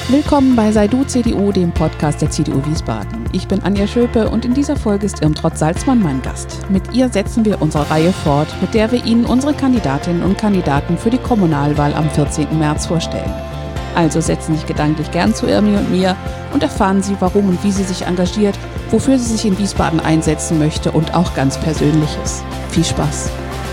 Willkommen bei Sei Du CDU, dem Podcast der CDU Wiesbaden. Ich bin Anja Schöpe und in dieser Folge ist Irmtraut Salzmann mein Gast. Mit ihr setzen wir unsere Reihe fort, mit der wir Ihnen unsere Kandidatinnen und Kandidaten für die Kommunalwahl am 14. März vorstellen. Also setzen Sie sich gedanklich gern zu Irmi und mir und erfahren Sie, warum und wie sie sich engagiert, wofür sie sich in Wiesbaden einsetzen möchte und auch ganz Persönliches. Viel Spaß!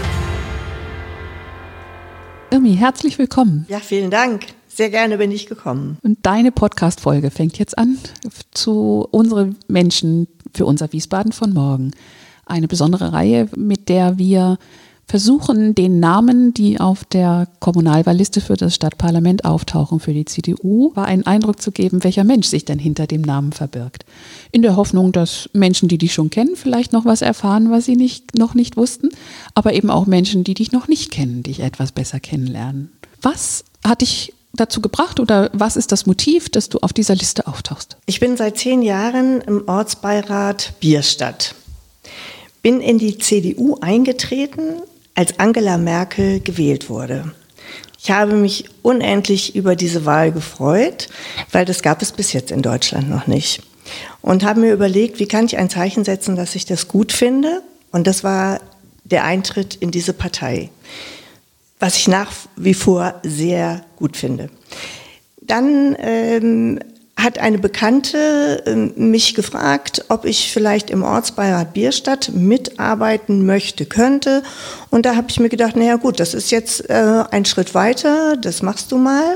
Irmi, herzlich willkommen. Ja, vielen Dank. Sehr gerne bin ich gekommen. Und deine Podcast-Folge fängt jetzt an zu unsere Menschen für unser Wiesbaden von morgen. Eine besondere Reihe, mit der wir versuchen, den Namen, die auf der Kommunalwahlliste für das Stadtparlament auftauchen für die CDU, einen Eindruck zu geben, welcher Mensch sich denn hinter dem Namen verbirgt. In der Hoffnung, dass Menschen, die dich schon kennen, vielleicht noch was erfahren, was sie noch nicht wussten, aber eben auch Menschen, die dich noch nicht kennen, dich etwas besser kennenlernen. Was hat dich dazu gebracht oder was ist das Motiv, dass du auf dieser Liste auftauchst? Ich bin seit 10 Jahren im Ortsbeirat Bierstadt. Bin in die CDU eingetreten, als Angela Merkel gewählt wurde. Ich habe mich unendlich über diese Wahl gefreut, weil das gab es bis jetzt in Deutschland noch nicht. Und habe mir überlegt, wie kann ich ein Zeichen setzen, dass ich das gut finde? Und das war der Eintritt in diese Partei, was ich nach wie vor sehr gut finde. Dann hat eine Bekannte mich gefragt, ob ich vielleicht im Ortsbeirat Bierstadt mitarbeiten könnte. Und da habe ich mir gedacht, naja gut, das ist jetzt ein Schritt weiter, das machst du mal.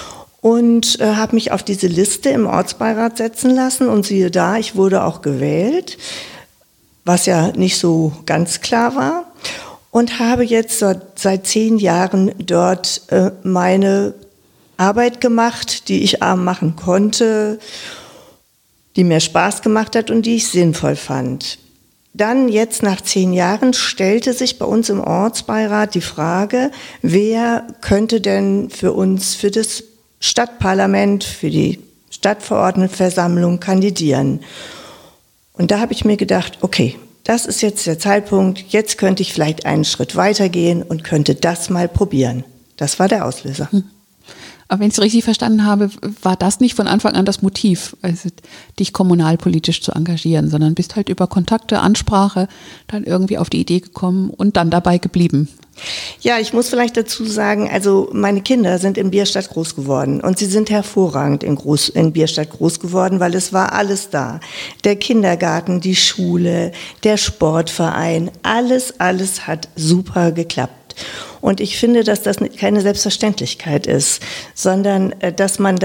Und habe mich auf diese Liste im Ortsbeirat setzen lassen. Und siehe da, ich wurde auch gewählt, was ja nicht so ganz klar war. Und habe jetzt seit 10 Jahren dort meine Arbeit gemacht, die ich machen konnte, die mir Spaß gemacht hat und die ich sinnvoll fand. Dann jetzt nach 10 Jahren stellte sich bei uns im Ortsbeirat die Frage, wer könnte denn für uns, für das Stadtparlament, für die Stadtverordnetenversammlung kandidieren. Und da habe ich mir gedacht, okay, das ist jetzt der Zeitpunkt, jetzt könnte ich vielleicht einen Schritt weitergehen und könnte das mal probieren. Das war der Auslöser. Aber wenn ich es richtig verstanden habe, war das nicht von Anfang an das Motiv, also dich kommunalpolitisch zu engagieren, sondern bist halt über Kontakte, Ansprache dann irgendwie auf die Idee gekommen und dann dabei geblieben. Ja, ich muss vielleicht dazu sagen, also meine Kinder sind in Bierstadt groß geworden und sie sind hervorragend in Bierstadt groß geworden, weil es war alles da. Der Kindergarten, die Schule, der Sportverein, alles hat super geklappt. Und ich finde, dass das keine Selbstverständlichkeit ist, sondern dass man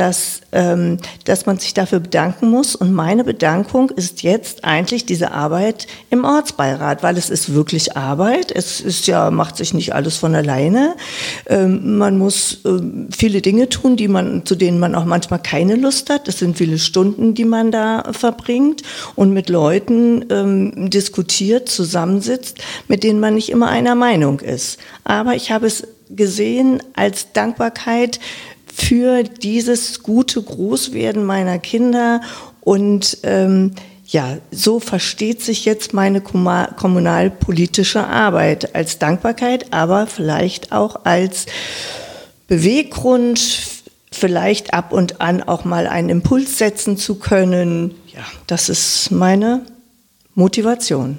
sich dafür bedanken muss. Und meine Bedankung ist jetzt eigentlich diese Arbeit im Ortsbeirat, weil es ist wirklich Arbeit. Es ist ja, macht sich nicht alles von alleine. Man muss viele Dinge tun, zu denen man auch manchmal keine Lust hat. Es sind viele Stunden, die man da verbringt und mit Leuten diskutiert, zusammensitzt, mit denen man nicht immer einer Meinung ist. Aber ich habe es gesehen als Dankbarkeit für dieses gute Großwerden meiner Kinder und so versteht sich jetzt meine kommunalpolitische Arbeit als Dankbarkeit, aber vielleicht auch als Beweggrund, vielleicht ab und an auch mal einen Impuls setzen zu können. Ja, das ist meine Motivation.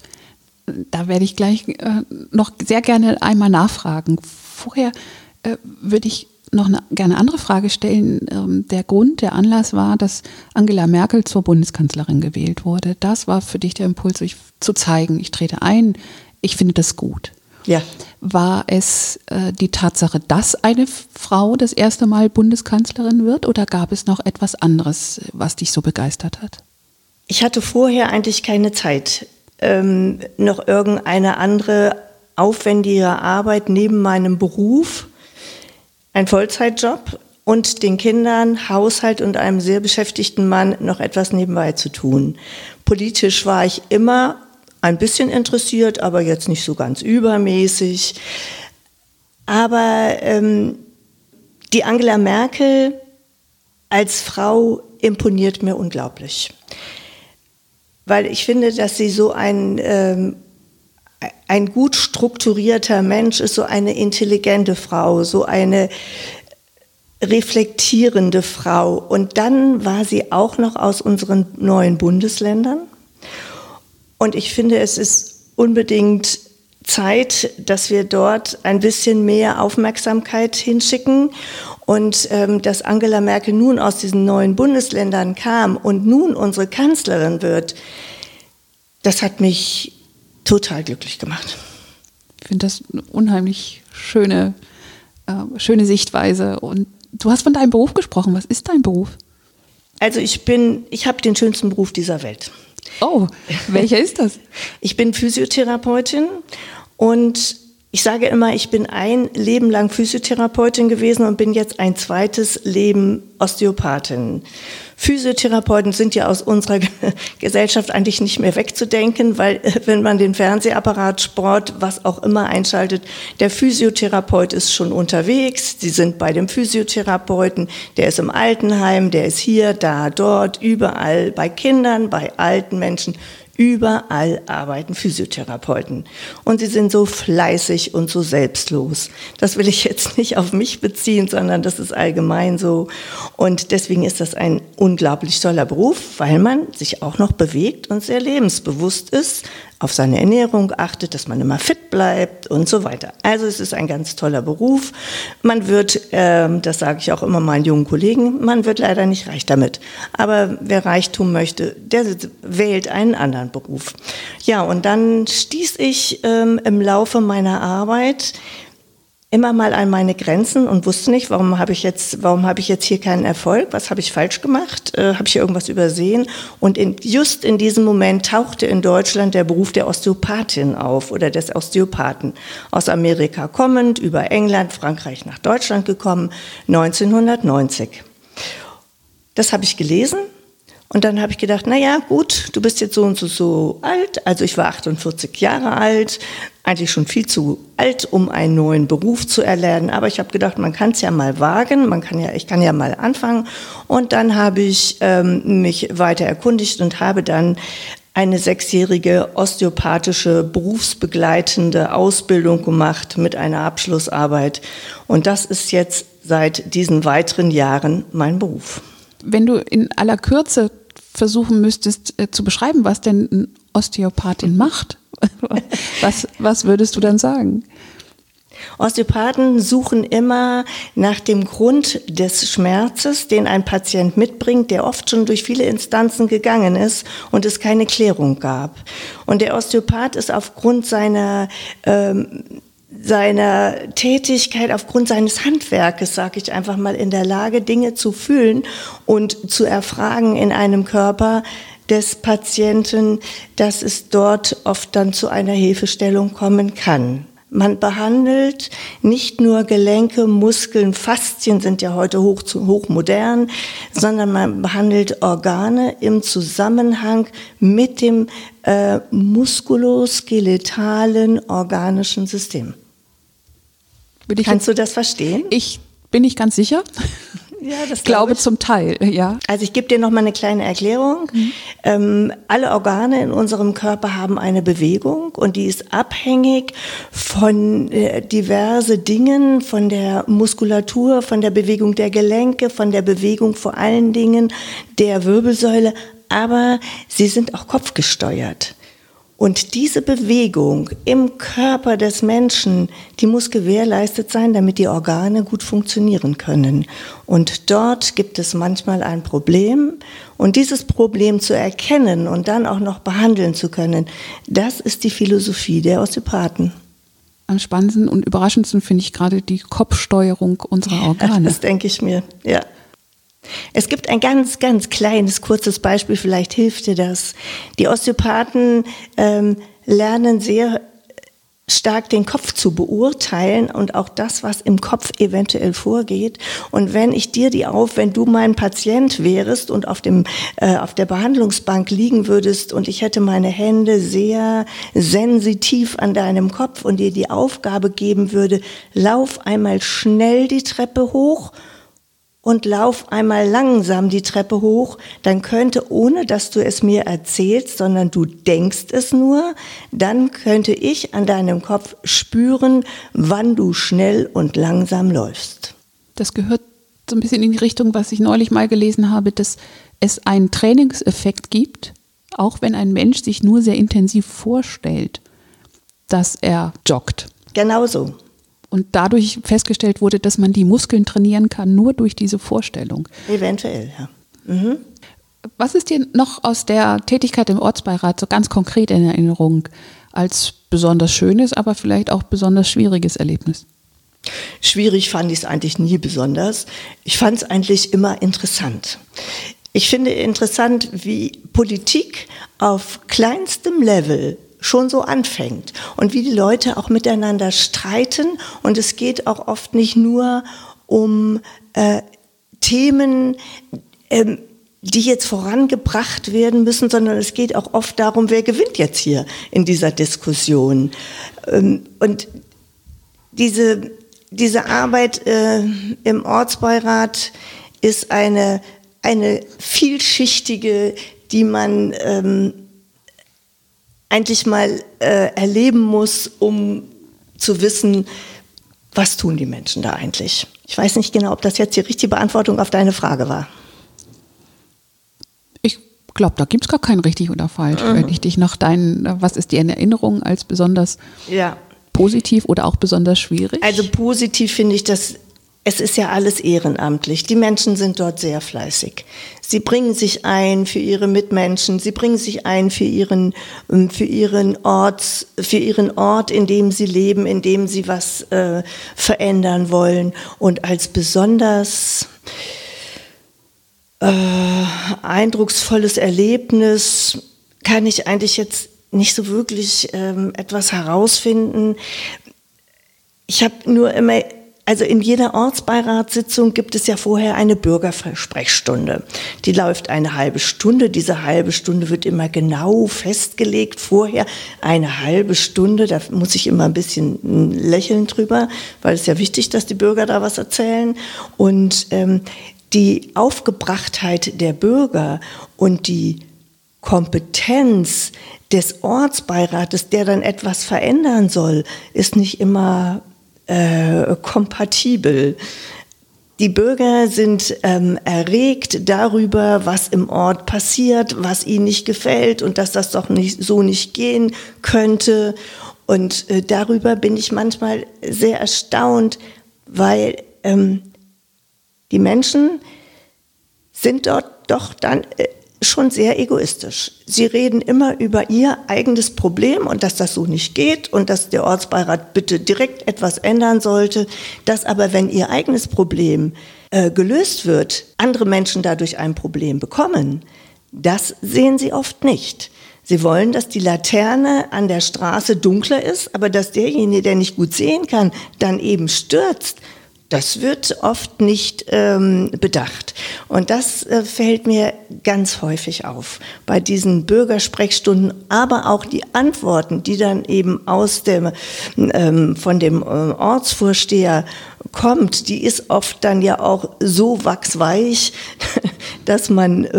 Da werde ich gleich noch sehr gerne einmal nachfragen. Vorher würde ich noch gerne eine andere Frage stellen. Der Anlass war, dass Angela Merkel zur Bundeskanzlerin gewählt wurde. Das war für dich der Impuls, zu zeigen, ich trete ein, ich finde das gut. Ja. War es die Tatsache, dass eine Frau das erste Mal Bundeskanzlerin wird oder gab es noch etwas anderes, was dich so begeistert hat? Ich hatte vorher eigentlich keine Zeit, noch irgendeine andere aufwendige Arbeit neben meinem Beruf, ein Vollzeitjob und den Kindern, Haushalt und einem sehr beschäftigten Mann noch etwas nebenbei zu tun. Politisch war ich immer ein bisschen interessiert, aber jetzt nicht so ganz übermäßig. Aber die Angela Merkel als Frau imponiert mir unglaublich. Weil ich finde, dass sie so ein gut strukturierter Mensch ist, so eine intelligente Frau, so eine reflektierende Frau. Und dann war sie auch noch aus unseren neuen Bundesländern. Und ich finde, es ist unbedingt Zeit, dass wir dort ein bisschen mehr Aufmerksamkeit hinschicken. Und dass Angela Merkel nun aus diesen neuen Bundesländern kam und nun unsere Kanzlerin wird, das hat mich total glücklich gemacht. Ich finde das eine unheimlich schöne Sichtweise. Und du hast von deinem Beruf gesprochen. Was ist dein Beruf? Also ich habe den schönsten Beruf dieser Welt. Oh, welcher ist das? Ich bin Physiotherapeutin und ich sage immer, ich bin ein Leben lang Physiotherapeutin gewesen und bin jetzt ein zweites Leben Osteopathin. Physiotherapeuten sind ja aus unserer Gesellschaft eigentlich nicht mehr wegzudenken, weil wenn man den Fernsehapparat, Sport, was auch immer einschaltet, der Physiotherapeut ist schon unterwegs, sie sind bei dem Physiotherapeuten, der ist im Altenheim, der ist hier, da, dort, überall, bei Kindern, bei alten Menschen. Überall arbeiten Physiotherapeuten und sie sind so fleißig und so selbstlos. Das will ich jetzt nicht auf mich beziehen, sondern das ist allgemein so. Und deswegen ist das ein unglaublich toller Beruf, weil man sich auch noch bewegt und sehr lebensbewusst ist, auf seine Ernährung achtet, dass man immer fit bleibt und so weiter. Also es ist ein ganz toller Beruf. Man wird, das sage ich auch immer meinen jungen Kollegen, man wird leider nicht reich damit. Aber wer Reichtum möchte, der wählt einen anderen Beruf. Ja, und dann stieß ich im Laufe meiner Arbeit immer mal an meine Grenzen und wusste nicht, warum habe ich jetzt hier keinen Erfolg? Was habe ich falsch gemacht? Habe ich hier irgendwas übersehen? Und just in diesem Moment tauchte in Deutschland der Beruf der Osteopathin auf oder des Osteopathen. Aus Amerika kommend, über England, Frankreich nach Deutschland gekommen, 1990. Das habe ich gelesen. Und dann habe ich gedacht, naja, gut, du bist jetzt so und so alt. Also ich war 48 Jahre alt, eigentlich schon viel zu alt, um einen neuen Beruf zu erlernen. Aber ich habe gedacht, man kann es ja mal wagen, ich kann ja mal anfangen. Und dann habe ich mich weiter erkundigt und habe dann eine 6-jährige osteopathische berufsbegleitende Ausbildung gemacht mit einer Abschlussarbeit. Und das ist jetzt seit diesen weiteren Jahren mein Beruf. Wenn du in aller Kürze versuchen müsstest zu beschreiben, was denn ein Osteopathin macht, was würdest du dann sagen? Osteopathen suchen immer nach dem Grund des Schmerzes, den ein Patient mitbringt, der oft schon durch viele Instanzen gegangen ist und es keine Klärung gab. Und der Osteopath ist aufgrund seiner Tätigkeit, aufgrund seines Handwerkes, sage ich einfach mal, in der Lage, Dinge zu fühlen und zu erfragen in einem Körper des Patienten, dass es dort oft dann zu einer Hilfestellung kommen kann. Man behandelt nicht nur Gelenke, Muskeln, Faszien sind ja heute hochmodern, sondern man behandelt Organe im Zusammenhang mit dem muskuloskeletalen organischen System. Kannst du das verstehen? Bin ich ganz sicher. Ja, das glaube zum Teil, ja. Also ich gebe dir noch mal eine kleine Erklärung. Alle Organe in unserem Körper haben eine Bewegung und die ist abhängig von diverse Dingen, von der Muskulatur, von der Bewegung der Gelenke, von der Bewegung vor allen Dingen der Wirbelsäule, aber sie sind auch kopfgesteuert. Und diese Bewegung im Körper des Menschen, die muss gewährleistet sein, damit die Organe gut funktionieren können. Und dort gibt es manchmal ein Problem. Und dieses Problem zu erkennen und dann auch noch behandeln zu können, das ist die Philosophie der Osteopathen. Am spannendsten und überraschendsten finde ich gerade die Kopfsteuerung unserer Organe. Das denke ich mir, ja. Es gibt ein ganz, ganz kleines, kurzes Beispiel, vielleicht hilft dir das. Die Osteopathen lernen sehr stark den Kopf zu beurteilen und auch das, was im Kopf eventuell vorgeht. Und wenn du mein Patient wärst und auf der Behandlungsbank liegen würdest und ich hätte meine Hände sehr sensitiv an deinem Kopf und dir die Aufgabe geben würde, lauf einmal schnell die Treppe hoch und lauf einmal langsam die Treppe hoch, dann könnte, ohne dass du es mir erzählst, sondern du denkst es nur, dann könnte ich an deinem Kopf spüren, wann du schnell und langsam läufst. Das gehört so ein bisschen in die Richtung, was ich neulich mal gelesen habe, dass es einen Trainingseffekt gibt, auch wenn ein Mensch sich nur sehr intensiv vorstellt, dass er joggt. Genau so. Und dadurch festgestellt wurde, dass man die Muskeln trainieren kann, nur durch diese Vorstellung. Eventuell, ja. Mhm. Was ist dir noch aus der Tätigkeit im Ortsbeirat so ganz konkret in Erinnerung als besonders schönes, aber vielleicht auch besonders schwieriges Erlebnis? Schwierig fand ich es eigentlich nie besonders. Ich fand es eigentlich immer interessant. Ich finde interessant, wie Politik auf kleinstem Level schon so anfängt und wie die Leute auch miteinander streiten. Und es geht auch oft nicht nur um Themen, die jetzt vorangebracht werden müssen, sondern es geht auch oft darum, wer gewinnt jetzt hier in dieser Diskussion. Und diese Arbeit im Ortsbeirat ist eine vielschichtige, die man eigentlich mal erleben muss, um zu wissen, was tun die Menschen da eigentlich. Ich weiß nicht genau, ob das jetzt die richtige Beantwortung auf deine Frage war. Ich glaube, da gibt es gar kein richtig oder falsch. Wenn ich dich nach was ist dir in Erinnerung als besonders positiv oder auch besonders schwierig? Also positiv finde ich, dass es ist ja alles ehrenamtlich. Die Menschen sind dort sehr fleißig. Sie bringen sich ein für ihre Mitmenschen. Sie bringen sich ein für ihren Ort, in dem sie leben, in dem sie was verändern wollen. Und als besonders eindrucksvolles Erlebnis kann ich eigentlich jetzt nicht so wirklich etwas herausfinden. Ich habe nur immer, also in jeder Ortsbeiratssitzung gibt es ja vorher eine Bürgersprechstunde. Die läuft eine halbe Stunde. Diese halbe Stunde wird immer genau festgelegt. Vorher eine halbe Stunde, da muss ich immer ein bisschen lächeln drüber, weil es ja wichtig, dass die Bürger da was erzählen. Und die Aufgebrachtheit der Bürger und die Kompetenz des Ortsbeirates, der dann etwas verändern soll, ist nicht immer kompatibel. Die Bürger sind erregt darüber, was im Ort passiert, was ihnen nicht gefällt und dass das doch nicht gehen könnte. Und darüber bin ich manchmal sehr erstaunt, weil die Menschen sind dort doch dann schon sehr egoistisch. Sie reden immer über ihr eigenes Problem und dass das so nicht geht und dass der Ortsbeirat bitte direkt etwas ändern sollte, dass aber, wenn ihr eigenes Problem gelöst wird, andere Menschen dadurch ein Problem bekommen. Das sehen sie oft nicht. Sie wollen, dass die Laterne an der Straße dunkler ist, aber dass derjenige, der nicht gut sehen kann, dann eben stürzt. Das wird oft nicht bedacht. Und das fällt mir ganz häufig auf bei diesen Bürgersprechstunden, aber auch die Antworten, die dann eben von dem Ortsvorsteher kommt, die ist oft dann ja auch so wachsweich, dass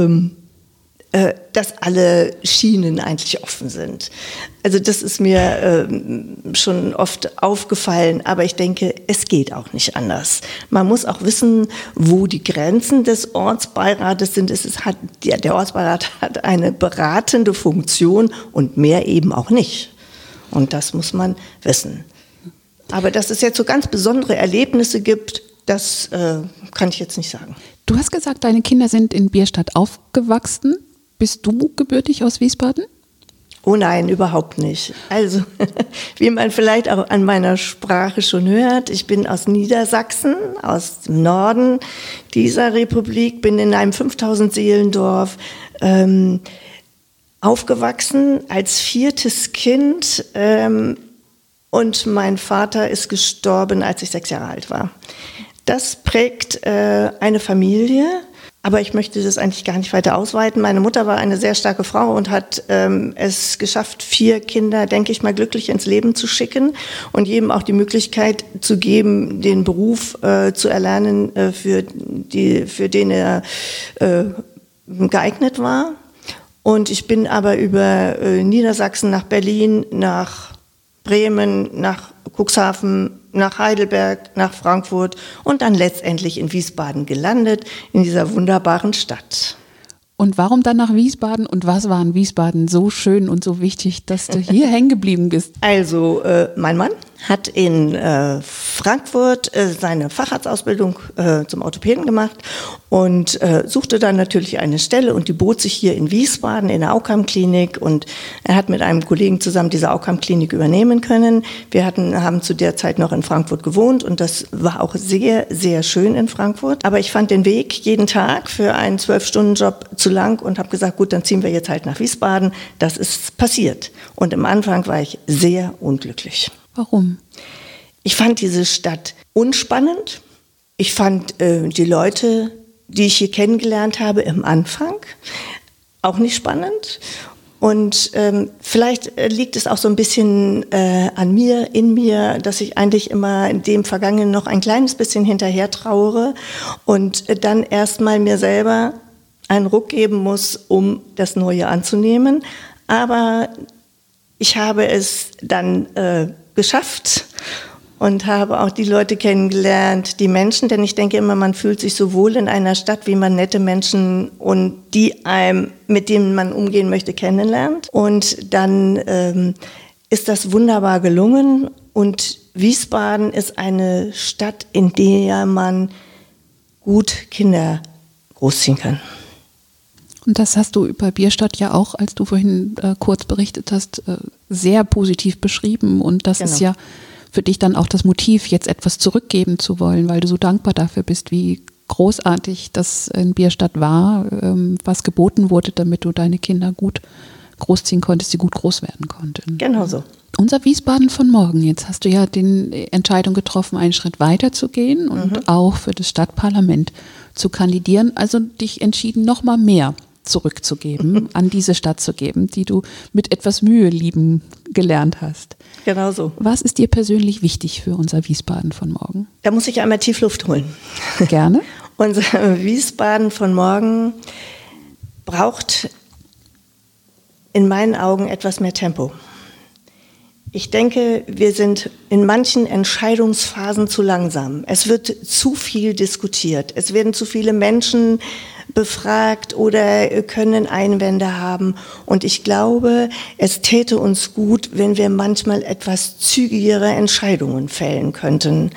dass alle Schienen eigentlich offen sind. Also das ist mir schon oft aufgefallen, aber ich denke, es geht auch nicht anders. Man muss auch wissen, wo die Grenzen des Ortsbeirates sind. Der Ortsbeirat hat eine beratende Funktion und mehr eben auch nicht. Und das muss man wissen. Aber dass es jetzt so ganz besondere Erlebnisse gibt, das kann ich jetzt nicht sagen. Du hast gesagt, deine Kinder sind in Bierstadt aufgewachsen. Bist du gebürtig aus Wiesbaden? Oh nein, überhaupt nicht. Also, wie man vielleicht auch an meiner Sprache schon hört, ich bin aus Niedersachsen, aus dem Norden dieser Republik, bin in einem 5000-Seelendorf aufgewachsen als 4. Kind und mein Vater ist gestorben, als ich 6 Jahre alt war. Das prägt eine Familie. Aber ich möchte das eigentlich gar nicht weiter ausweiten. Meine Mutter war eine sehr starke Frau und hat es geschafft, 4 Kinder, denke ich mal, glücklich ins Leben zu schicken und jedem auch die Möglichkeit zu geben, den Beruf zu erlernen, für den er geeignet war. Und ich bin aber über Niedersachsen nach Berlin, nach Bremen, nach Cuxhaven, nach Heidelberg, nach Frankfurt und dann letztendlich in Wiesbaden gelandet, in dieser wunderbaren Stadt. Und warum dann nach Wiesbaden und was war in Wiesbaden so schön und so wichtig, dass du hier hängen geblieben bist? Also mein Mann hat in Frankfurt seine Facharztausbildung zum Orthopäden gemacht und suchte dann natürlich eine Stelle und die bot sich hier in Wiesbaden in der Aukam-Klinik und er hat mit einem Kollegen zusammen diese Aukam-Klinik übernehmen können. Wir haben zu der Zeit noch in Frankfurt gewohnt und das war auch sehr, sehr schön in Frankfurt. Aber ich fand den Weg jeden Tag für einen 12-Stunden-Job zu lang und habe gesagt, gut, dann ziehen wir jetzt halt nach Wiesbaden. Das ist passiert. Und am Anfang war ich sehr unglücklich. Warum? Ich fand diese Stadt unspannend. Ich fand die Leute, die ich hier kennengelernt habe, im Anfang auch nicht spannend. Und vielleicht liegt es auch so ein bisschen an mir, in mir, dass ich eigentlich immer dem Vergangenen noch ein kleines bisschen hinterher trauere und dann erstmal mir selber einen Ruck geben muss, um das Neue anzunehmen. Aber ich habe es dann geschafft und habe auch die Leute kennengelernt, die Menschen, denn ich denke immer, man fühlt sich so wohl in einer Stadt, wie man nette Menschen und mit denen man umgehen möchte, kennenlernt. Und dann ist das wunderbar gelungen und Wiesbaden ist eine Stadt, in der man gut Kinder großziehen kann. Und das hast du über Bierstadt ja auch, als du vorhin kurz berichtet hast, sehr positiv beschrieben. Und das ist ja für dich dann auch das Motiv, jetzt etwas zurückgeben zu wollen, weil du so dankbar dafür bist, wie großartig das in Bierstadt war, was geboten wurde, damit du deine Kinder gut großziehen konntest, sie gut groß werden konnten. Genau so. Unser Wiesbaden von morgen, jetzt hast du ja die Entscheidung getroffen, einen Schritt weiter zu gehen und auch für das Stadtparlament zu kandidieren, also dich entschieden, noch mal mehr zurückzugeben, an diese Stadt zu geben, die du mit etwas Mühe lieben gelernt hast. Genau so. Was ist dir persönlich wichtig für unser Wiesbaden von morgen? Da muss ich einmal tief Luft holen. Gerne. Unser Wiesbaden von morgen braucht in meinen Augen etwas mehr Tempo. Ich denke, wir sind in manchen Entscheidungsphasen zu langsam. Es wird zu viel diskutiert. Es werden zu viele Menschen befragt oder können Einwände haben. Und ich glaube, es täte uns gut, wenn wir manchmal etwas zügigere Entscheidungen fällen könnten.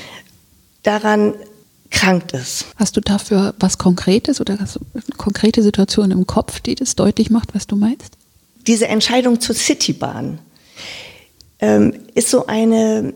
Daran krankt es. Hast du dafür was Konkretes oder hast du eine konkrete Situation im Kopf, die das deutlich macht, was du meinst? Diese Entscheidung zur Citybahn ist so eine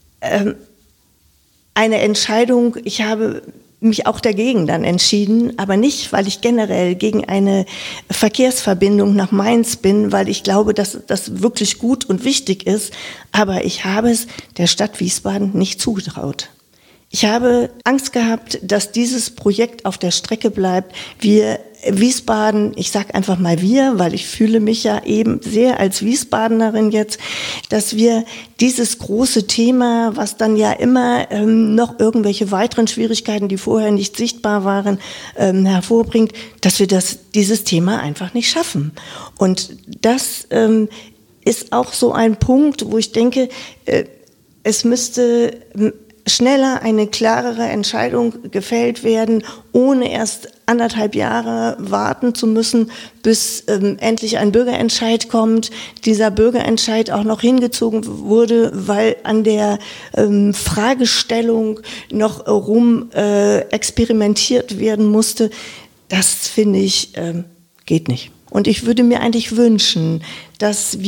Entscheidung, ich habe mich auch dagegen dann entschieden, aber nicht, weil ich generell gegen eine Verkehrsverbindung nach Mainz bin, weil ich glaube, dass das wirklich gut und wichtig ist, aber ich habe es der Stadt Wiesbaden nicht zugetraut. Ich habe Angst gehabt, dass dieses Projekt auf der Strecke bleibt. Wiesbaden, ich sage einfach mal wir, weil ich fühle mich ja eben sehr als Wiesbadenerin jetzt, dass wir dieses große Thema, was dann ja immer noch irgendwelche weiteren Schwierigkeiten, die vorher nicht sichtbar waren, hervorbringt, dass wir dieses Thema einfach nicht schaffen. Und das ist auch so ein Punkt, wo ich denke, es müsste schneller eine klarere Entscheidung gefällt werden, ohne erst 1,5 Jahre warten zu müssen, bis endlich ein Bürgerentscheid kommt. Dieser Bürgerentscheid auch noch hingezogen wurde, weil an der Fragestellung noch experimentiert werden musste. Das finde ich geht nicht. Und ich würde mir eigentlich wünschen, dass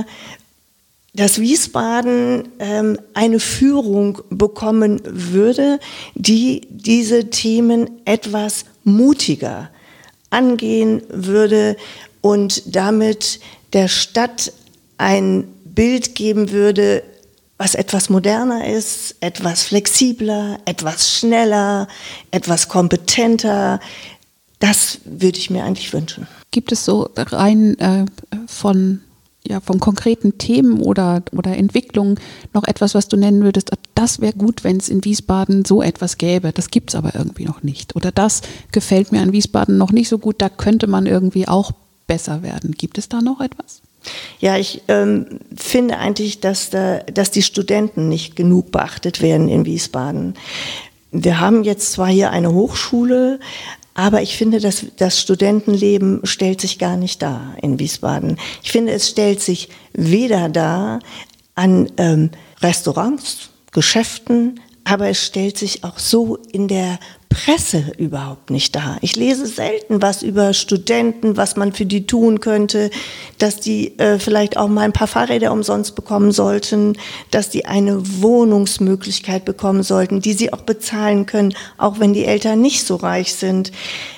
Wiesbaden eine Führung bekommen würde, die diese Themen etwas mutiger angehen würde und damit der Stadt ein Bild geben würde, was etwas moderner ist, etwas flexibler, etwas schneller, etwas kompetenter. Das würde ich mir eigentlich wünschen. Gibt es so rein von konkreten Themen oder Entwicklungen noch etwas, was du nennen würdest, das wäre gut, wenn es in Wiesbaden so etwas gäbe, das gibt es aber irgendwie noch nicht. Oder das gefällt mir an Wiesbaden noch nicht so gut, da könnte man irgendwie auch besser werden. Gibt es da noch etwas? Ja, ich finde eigentlich, dass die Studenten nicht genug beachtet werden in Wiesbaden. Wir haben jetzt zwar hier eine Hochschule, aber ich finde, dass das Studentenleben stellt sich gar nicht dar in Wiesbaden. Ich finde, es stellt sich weder dar an Restaurants, Geschäften, aber es stellt sich auch so in der Presse überhaupt nicht dar. Ich lese selten was über Studenten, was man für die tun könnte, dass die vielleicht auch mal ein paar Fahrräder umsonst bekommen sollten, dass die eine Wohnungsmöglichkeit bekommen sollten, die sie auch bezahlen können, auch wenn die Eltern nicht so reich sind.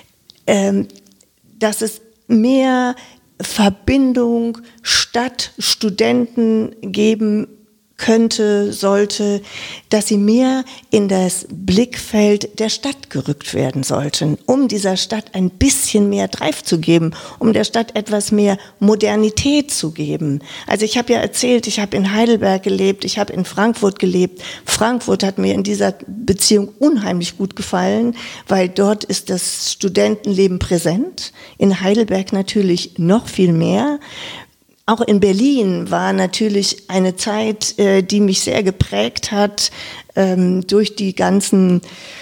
Dass es mehr Verbindung Stadt-Studenten geben könnte, sollte, dass sie mehr in das Blickfeld der Stadt gerückt werden sollten, um dieser Stadt ein bisschen mehr Drive zu geben, um der Stadt etwas mehr Modernität zu geben. Also ich habe ja erzählt, ich habe in Heidelberg gelebt, ich habe in Frankfurt gelebt. Frankfurt hat mir in dieser Beziehung unheimlich gut gefallen, weil dort ist das Studentenleben präsent, in Heidelberg natürlich noch viel mehr. Auch in Berlin war natürlich eine Zeit, die mich sehr geprägt hat, durch die ganzen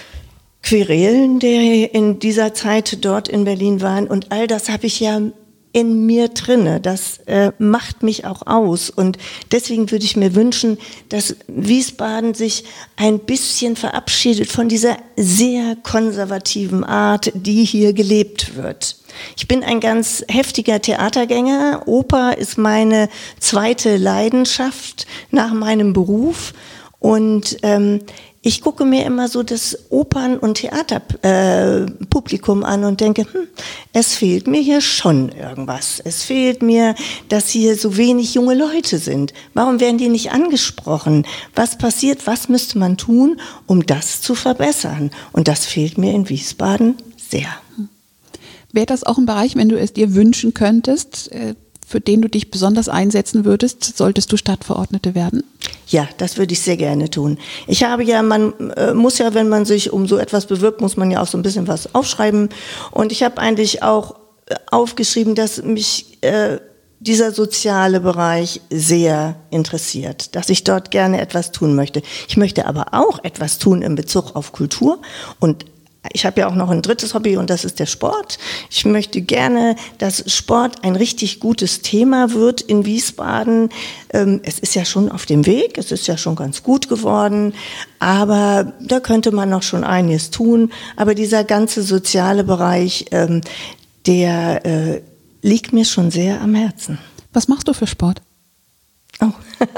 Querelen, die in dieser Zeit dort in Berlin waren. Und all das habe ich ja in mir drinne. Das macht mich auch aus. Und deswegen würde ich mir wünschen, dass Wiesbaden sich ein bisschen verabschiedet von dieser sehr konservativen Art, die hier gelebt wird. Ich bin ein ganz heftiger Theatergänger. Oper ist meine zweite Leidenschaft nach meinem Beruf. Und ich gucke mir immer so das Opern- und Theaterpublikum an und denke, es fehlt mir hier schon irgendwas. Es fehlt mir, dass hier so wenig junge Leute sind. Warum werden die nicht angesprochen? Was passiert? Was müsste man tun, um das zu verbessern? Und das fehlt mir in Wiesbaden sehr. Wäre das auch ein Bereich, wenn du es dir wünschen könntest, für den du dich besonders einsetzen würdest, solltest du Stadtverordnete werden? Ja, das würde ich sehr gerne tun. Ich habe ja, man muss ja, wenn man sich um so etwas bewirbt, muss man ja auch so ein bisschen was aufschreiben. Und ich habe eigentlich auch aufgeschrieben, dass mich dieser soziale Bereich sehr interessiert, dass ich dort gerne etwas tun möchte. Ich möchte aber auch etwas tun in Bezug auf Kultur und ich habe ja auch noch ein drittes Hobby und das ist der Sport. Ich möchte gerne, dass Sport ein richtig gutes Thema wird in Wiesbaden. Es ist ja schon auf dem Weg, es ist ja schon ganz gut geworden, aber da könnte man noch schon einiges tun. Aber dieser ganze soziale Bereich, der liegt mir schon sehr am Herzen. Was machst du für Sport? Oh.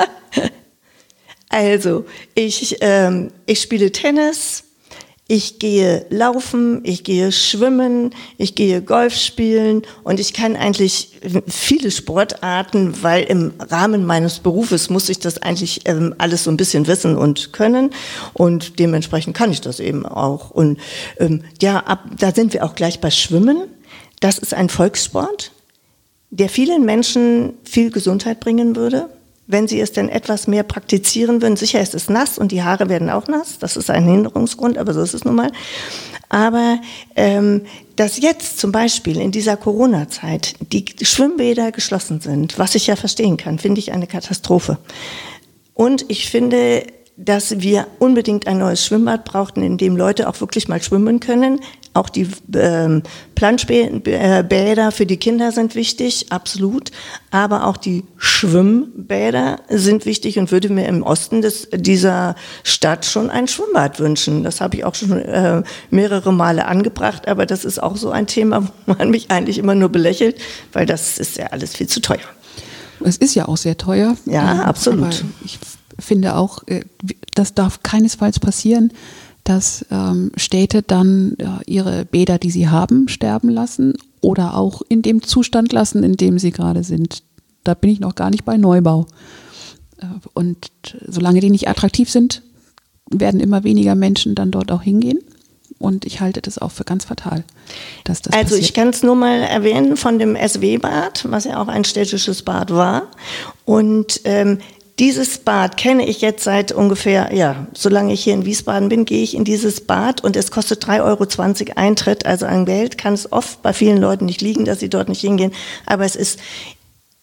Also, ich spiele Tennis. Ich gehe laufen, ich gehe schwimmen, ich gehe Golf spielen und ich kann eigentlich viele Sportarten, weil im Rahmen meines Berufes muss ich das eigentlich alles so ein bisschen wissen und können und dementsprechend kann ich das eben auch. Und da sind wir auch gleich bei Schwimmen. Das ist ein Volkssport, der vielen Menschen viel Gesundheit bringen würde. Wenn sie es denn etwas mehr praktizieren würden, sicher ist es nass und die Haare werden auch nass, das ist ein Hinderungsgrund, aber so ist es nun mal. Aber dass jetzt zum Beispiel in dieser Corona-Zeit die Schwimmbäder geschlossen sind, was ich ja verstehen kann, finde ich eine Katastrophe. Und ich finde, dass wir unbedingt ein neues Schwimmbad brauchten, in dem Leute auch wirklich mal schwimmen können. Auch die Planschbäder für die Kinder sind wichtig, absolut. Aber auch die Schwimmbäder sind wichtig und würde mir im Osten dieser Stadt schon ein Schwimmbad wünschen. Das habe ich auch schon mehrere Male angebracht, aber das ist auch so ein Thema, wo man mich eigentlich immer nur belächelt, weil das ist ja alles viel zu teuer. Es ist ja auch sehr teuer. Ja, absolut. Aber ich finde auch, das darf keinesfalls passieren, dass Städte dann ihre Bäder, die sie haben, sterben lassen oder auch in dem Zustand lassen, in dem sie gerade sind. Da bin ich noch gar nicht bei Neubau. Und solange die nicht attraktiv sind, werden immer weniger Menschen dann dort auch hingehen. Und ich halte das auch für ganz fatal, dass das passiert. Also ich kann es nur mal erwähnen von dem SW-Bad, was ja auch ein städtisches Bad war. Und dieses Bad kenne ich jetzt seit ungefähr, solange ich hier in Wiesbaden bin, gehe ich in dieses Bad und es kostet 3,20 € Eintritt. Also an Geld kann es oft bei vielen Leuten nicht liegen, dass sie dort nicht hingehen. Aber es ist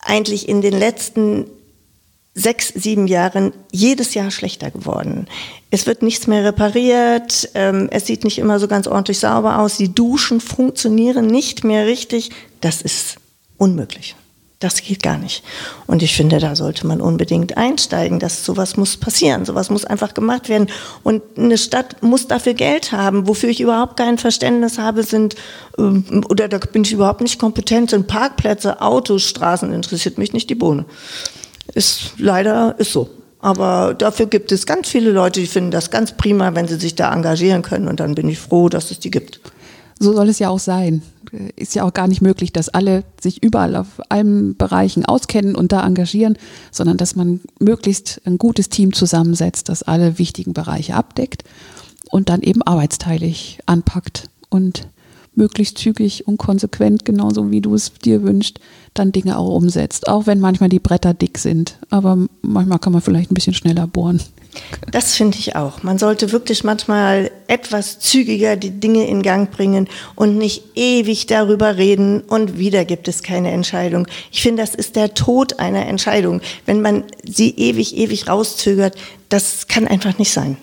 eigentlich in den letzten 6, 7 Jahren jedes Jahr schlechter geworden. Es wird nichts mehr repariert, es sieht nicht immer so ganz ordentlich sauber aus, die Duschen funktionieren nicht mehr richtig. Das ist unmöglich. Das geht gar nicht. Und ich finde, da sollte man unbedingt einsteigen. Sowas muss passieren, sowas muss einfach gemacht werden. Und eine Stadt muss dafür Geld haben. Wofür ich überhaupt kein Verständnis habe, oder da bin ich überhaupt nicht kompetent, sind Parkplätze, Autos, Straßen, interessiert mich nicht die Bohne. Ist so. Aber dafür gibt es ganz viele Leute, die finden das ganz prima, wenn sie sich da engagieren können. Und dann bin ich froh, dass es die gibt. So soll es ja auch sein. Ist ja auch gar nicht möglich, dass alle sich überall auf allen Bereichen auskennen und da engagieren, sondern dass man möglichst ein gutes Team zusammensetzt, das alle wichtigen Bereiche abdeckt und dann eben arbeitsteilig anpackt und möglichst zügig und konsequent, genauso wie du es dir wünschst, dann Dinge auch umsetzt. Auch wenn manchmal die Bretter dick sind, aber manchmal kann man vielleicht ein bisschen schneller bohren. Das finde ich auch. Man sollte wirklich manchmal etwas zügiger die Dinge in Gang bringen und nicht ewig darüber reden und wieder gibt es keine Entscheidung. Ich finde, das ist der Tod einer Entscheidung. Wenn man sie ewig rauszögert, das kann einfach nicht sein.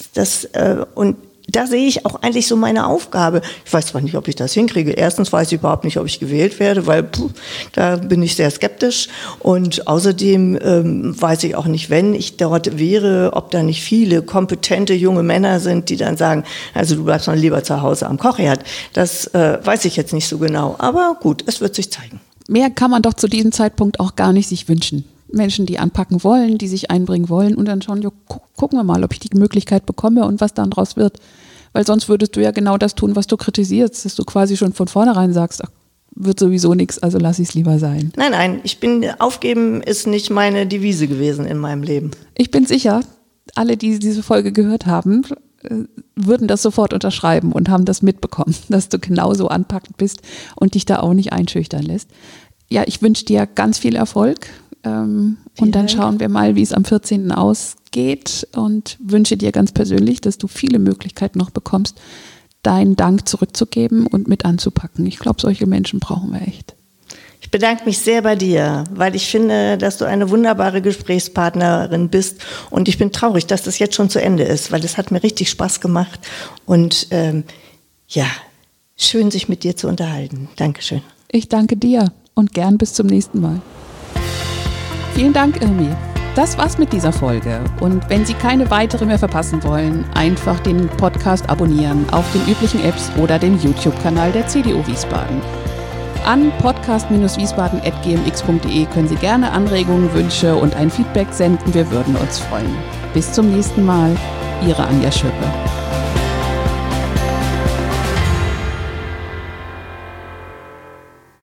Und da sehe ich auch eigentlich so meine Aufgabe. Ich weiß zwar nicht, ob ich das hinkriege. Erstens weiß ich überhaupt nicht, ob ich gewählt werde, weil da bin ich sehr skeptisch. Und außerdem weiß ich auch nicht, wenn ich dort wäre, ob da nicht viele kompetente junge Männer sind, die dann sagen, also du bleibst mal lieber zu Hause am Kochherd. Das weiß ich jetzt nicht so genau. Aber gut, es wird sich zeigen. Mehr kann man doch zu diesem Zeitpunkt auch gar nicht sich wünschen. Menschen, die anpacken wollen, die sich einbringen wollen und dann schauen, ja, gucken wir mal, ob ich die Möglichkeit bekomme und was dann draus wird. Weil sonst würdest du ja genau das tun, was du kritisierst, dass du quasi schon von vornherein sagst, ach, wird sowieso nichts, also lass ich es lieber sein. Nein, aufgeben ist nicht meine Devise gewesen in meinem Leben. Ich bin sicher, alle, die diese Folge gehört haben, würden das sofort unterschreiben und haben das mitbekommen, dass du genauso anpackend bist und dich da auch nicht einschüchtern lässt. Ja, ich wünsche dir ganz viel Erfolg. Und dann schauen wir mal, wie es am 14. ausgeht und wünsche dir ganz persönlich, dass du viele Möglichkeiten noch bekommst, deinen Dank zurückzugeben und mit anzupacken. Ich glaube, solche Menschen brauchen wir echt. Ich bedanke mich sehr bei dir, weil ich finde, dass du eine wunderbare Gesprächspartnerin bist und ich bin traurig, dass das jetzt schon zu Ende ist, weil es hat mir richtig Spaß gemacht und schön, sich mit dir zu unterhalten. Dankeschön. Ich danke dir und gern bis zum nächsten Mal. Vielen Dank, Irmi. Das war's mit dieser Folge. Und wenn Sie keine weitere mehr verpassen wollen, einfach den Podcast abonnieren auf den üblichen Apps oder dem YouTube-Kanal der CDU Wiesbaden. An podcast-wiesbaden@gmx.de können Sie gerne Anregungen, Wünsche und ein Feedback senden. Wir würden uns freuen. Bis zum nächsten Mal. Ihre Anja Schöppe.